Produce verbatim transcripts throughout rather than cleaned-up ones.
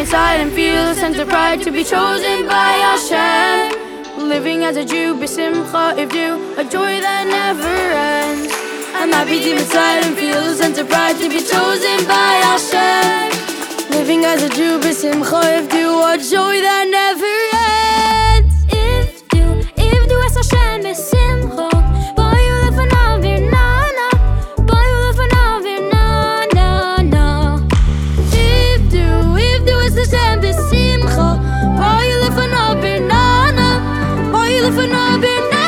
inside and feel a sense of pride to be chosen by Hashem. Living as a Jew, b'simcha, if you, a joy that never ends. I'm happy deep inside and feel a sense of pride to be chosen by Hashem. Living as a Jew, b'simcha, if you, a joy that never ends. If you, if you, as Hashem, b'simcha, boy, you live for now, vir na na. Boy, you live for now, vir na na na. If you, if you, as Hashem, b'simcha, boy, you live for now, vir na na. Boy, you live for now, vir na na.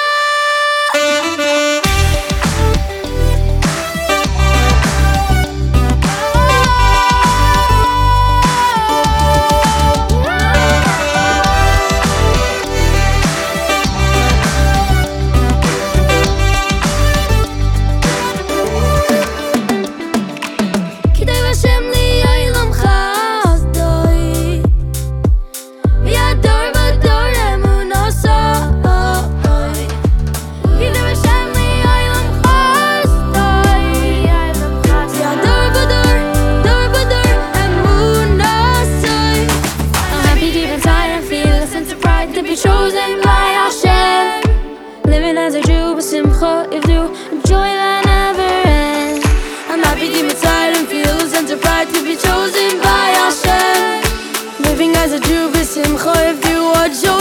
Chosen by Hashem, living as a Jew, b'simcha, if you, a joy that never ends. I'm happy deep inside and feel a sense of pride to be chosen by Hashem. Living as a Jew, b'simcha, if you, a joy